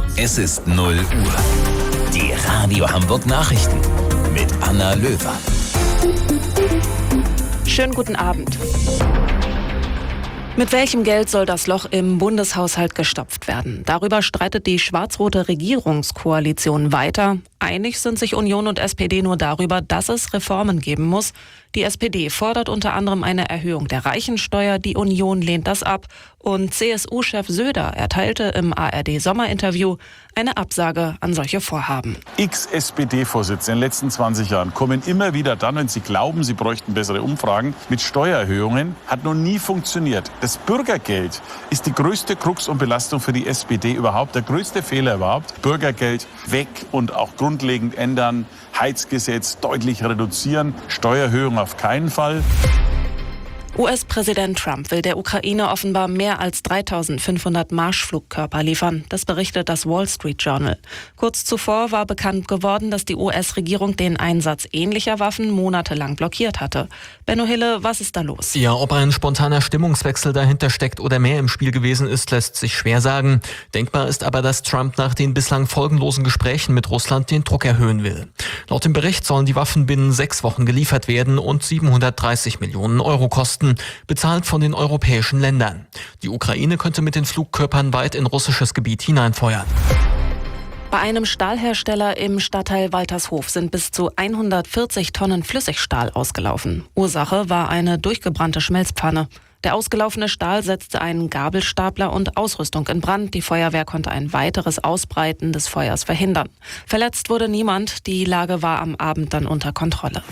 Es ist 0 Uhr. Die Radio Hamburg Nachrichten mit Anna Löwer. Schönen guten Abend. Mit welchem Geld soll das Loch im Bundeshaushalt gestopft werden? Darüber streitet die schwarz-rote Regierungskoalition weiter. Einig sind sich Union und SPD nur darüber, dass es Reformen geben muss. Die SPD fordert unter anderem eine Erhöhung der Reichensteuer, die Union lehnt das ab. Und CSU-Chef Söder erteilte im ARD-Sommerinterview eine Absage an solche Vorhaben. SPD-Vorsitzende in den letzten 20 Jahren kommen immer wieder dann, wenn sie glauben, sie bräuchten bessere Umfragen, mit Steuererhöhungen. Hat noch nie funktioniert. Das Bürgergeld ist die größte Krux und Belastung für die SPD überhaupt, der größte Fehler überhaupt. Bürgergeld weg und auch grundlegend ändern, Heizgesetz deutlich reduzieren, Steuererhöhung auf keinen Fall. US-Präsident Trump will der Ukraine offenbar mehr als 3.500 Marschflugkörper liefern. Das berichtet das Wall Street Journal. Kurz zuvor war bekannt geworden, dass die US-Regierung den Einsatz ähnlicher Waffen monatelang blockiert hatte. Benno Hille, was ist da los? Ja, ob ein spontaner Stimmungswechsel dahinter steckt oder mehr im Spiel gewesen ist, lässt sich schwer sagen. Denkbar ist aber, dass Trump nach den bislang folgenlosen Gesprächen mit Russland den Druck erhöhen will. Laut dem Bericht sollen die Waffen binnen 6 Wochen geliefert werden und 730 Millionen Euro kosten, bezahlt von den europäischen Ländern. Die Ukraine könnte mit den Flugkörpern weit in russisches Gebiet hineinfeuern. Bei einem Stahlhersteller im Stadtteil Waltershof sind bis zu 140 Tonnen Flüssigstahl ausgelaufen. Ursache war eine durchgebrannte Schmelzpfanne. Der ausgelaufene Stahl setzte einen Gabelstapler und Ausrüstung in Brand. Die Feuerwehr konnte ein weiteres Ausbreiten des Feuers verhindern. Verletzt wurde niemand. Die Lage war am Abend dann unter Kontrolle.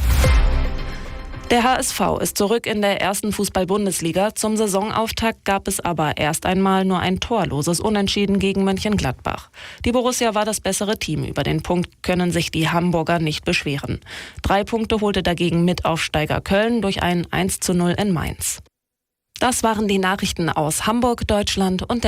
Der HSV ist zurück in der ersten Fußball-Bundesliga. Zum Saisonauftakt gab es aber erst einmal nur ein torloses Unentschieden gegen Mönchengladbach. Die Borussia war das bessere Team. Über den Punkt können sich die Hamburger nicht beschweren. 3 Punkte holte dagegen Mitaufsteiger Köln durch ein 1:0 in Mainz. Das waren die Nachrichten aus Hamburg, Deutschland und